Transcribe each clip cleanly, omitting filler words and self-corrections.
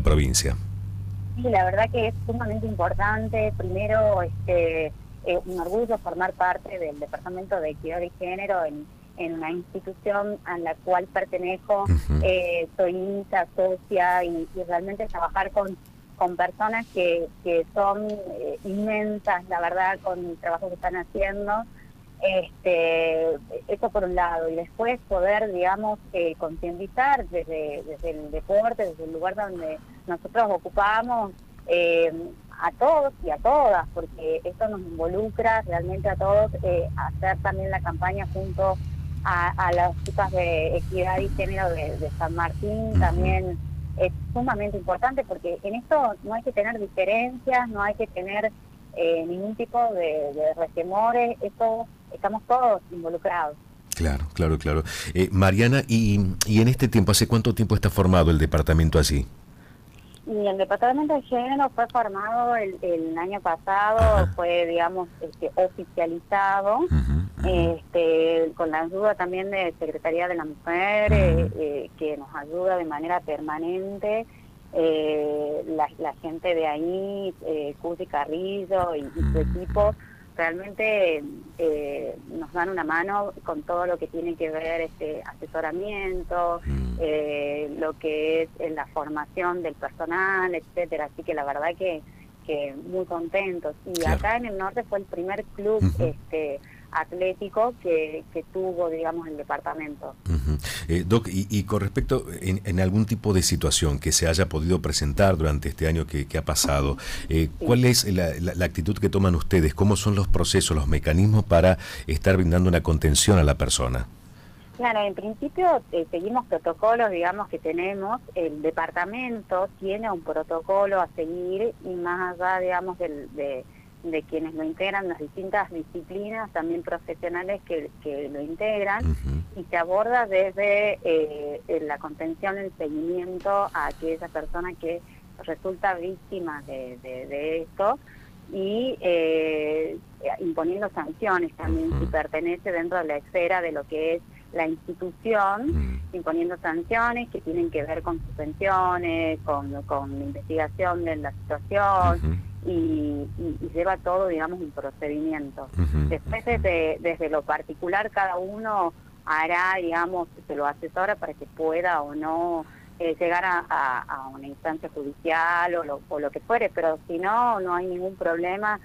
provincia. Sí, la verdad que es sumamente importante. Primero, un orgullo formar parte del Departamento de Equidad y Género en una institución a la cual pertenezco. Soy hincha, socia y realmente trabajar con personas que son inmensas, la verdad, con el trabajo que están haciendo. Eso por un lado, y después poder, digamos, concientizar desde el deporte, desde el lugar donde nosotros ocupamos, a todos y a todas, porque esto nos involucra realmente a todos, hacer también la campaña junto a las chicas de Equidad y Género de San Martín. También es sumamente importante, porque en esto no hay que tener diferencias, no hay que tener ningún tipo de resquemores. Esto estamos todos involucrados. Claro, claro, claro. Mariana, y en este tiempo, ¿hace cuánto tiempo está formado el departamento allí? Y el Departamento de Género fue formado el año pasado. Fue, digamos, oficializado, con la ayuda también de Secretaría de la Mujer, que nos ayuda de manera permanente. La gente de ahí, Cusi Carrillo y su equipo, realmente nos dan una mano con todo lo que tiene que ver asesoramiento, lo que es la formación del personal, etcétera. Así que la verdad que muy contentos. Y claro. Acá en el norte fue el primer club atlético que tuvo, digamos, el departamento. Doc, y con respecto en algún tipo de situación que se haya podido presentar durante este año que ha pasado, ¿cuál es la actitud que toman ustedes? ¿Cómo son los procesos, los mecanismos para estar brindando una contención a la persona? Claro, en principio seguimos protocolos, digamos, que tenemos. El departamento tiene un protocolo a seguir, y más allá, digamos, de quienes lo integran, las distintas disciplinas también profesionales que lo integran, y se aborda desde la contención, el seguimiento a aquella persona que resulta víctima de esto, y imponiendo sanciones también si pertenece dentro de la esfera de lo que es la institución, imponiendo sanciones que tienen que ver con suspensiones, con investigación de la situación, y lleva todo, digamos, un procedimiento. Después, desde lo particular, cada uno hará, digamos, se lo asesora para que pueda o no llegar a una instancia judicial o lo que fuere, pero si no, no hay ningún problema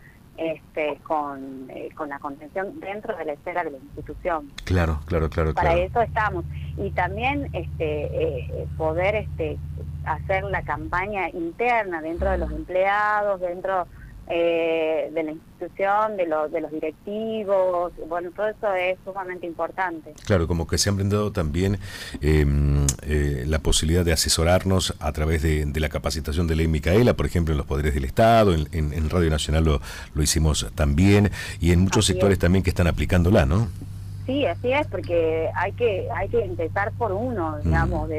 con la contención dentro de la esfera de la institución. Claro. Para eso estamos. Y también poder hacer la campaña interna dentro de los empleados, dentro de la institución, de los directivos. Bueno, todo eso es sumamente importante. Claro, como que se han brindado también la posibilidad de asesorarnos a través de la capacitación de Ley Micaela, por ejemplo, en los poderes del Estado, en Radio Nacional lo hicimos también, y en muchos sectores también que están aplicándola, ¿no? Sí, así es, porque hay que empezar por uno, digamos,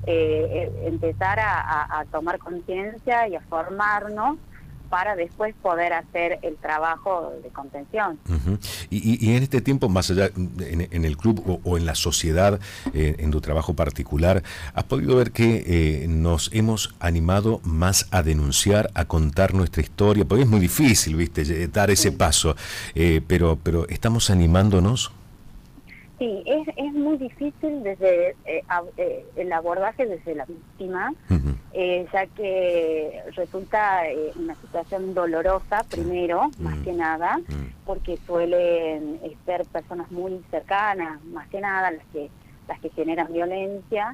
empezar a tomar conciencia y a formarnos para después poder hacer el trabajo de contención. Y en este tiempo, más allá en el club o en la sociedad, en tu trabajo particular, ¿has podido ver que nos hemos animado más a denunciar, a contar nuestra historia? Porque es muy difícil, ¿viste?, dar ese paso, pero estamos animándonos. Sí, es muy difícil desde el abordaje desde la víctima, ya que resulta una situación dolorosa primero, más que nada, porque suelen ser personas muy cercanas, más que nada las que generan violencia.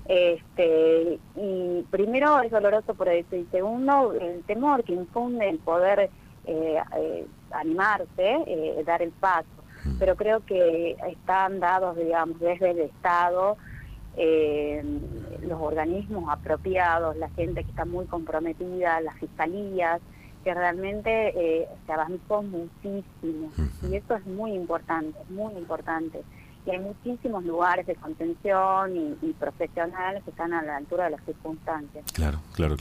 Y primero es doloroso por eso, y segundo, el temor que infunde el poder animarse, dar el paso. Pero creo que están dados, digamos, desde el Estado, los organismos apropiados, la gente que está muy comprometida, las fiscalías, que realmente se avanzó muchísimo. Y eso es muy importante, muy importante. Y hay muchísimos lugares de contención y profesionales que están a la altura de las circunstancias. Claro.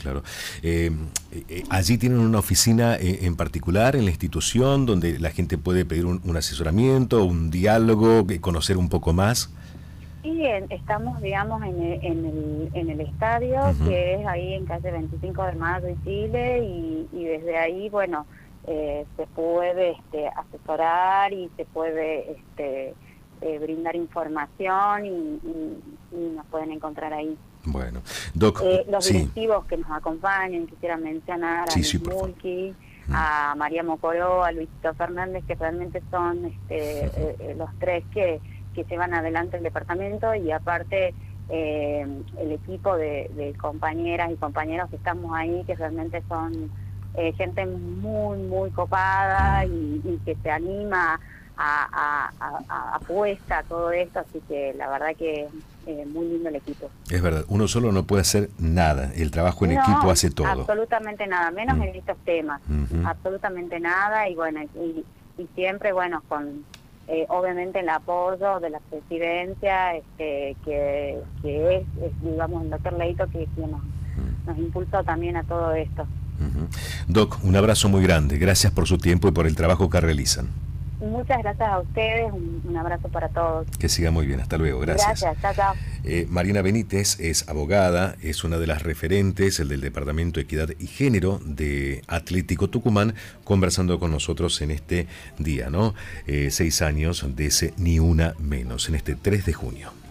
Allí tienen una oficina en particular en la institución donde la gente puede pedir un asesoramiento, un diálogo, conocer un poco más. Sí, estamos, digamos, en el estadio, que es ahí en calle 25 de Mayo y Chile, y desde ahí, bueno, se puede asesorar y se puede brindar información y nos pueden encontrar ahí. Bueno, Doc, Los sí, directivos que nos acompañan, quisiera mencionar a sí, Luis sí, por favor. Mulki, a María Mocoró, a Luisito Fernández, que realmente son los tres que llevan adelante el departamento, y aparte el equipo de compañeras y compañeros que estamos ahí, que realmente son gente muy, muy copada y que se anima apuesta a todo esto, así que la verdad que muy lindo el equipo. Es verdad, uno solo no puede hacer nada, el trabajo en equipo No, hace todo. absolutamente nada, menos en estos temas, absolutamente nada, y bueno, y siempre, bueno, con obviamente el apoyo de la presidencia, que es, digamos, el doctor Leito, que nos impulsó también a todo esto. Doc, un abrazo muy grande, gracias por su tiempo y por el trabajo que realizan. Muchas gracias a ustedes, un abrazo para todos. Que siga muy bien, hasta luego, gracias. Gracias, chao, chao. Marina Benítez es abogada, es una de las referentes, el del Departamento de Equidad y Género de Atlético Tucumán, conversando con nosotros en este día, ¿no? 6 años de ese Ni Una Menos, en este 3 de junio.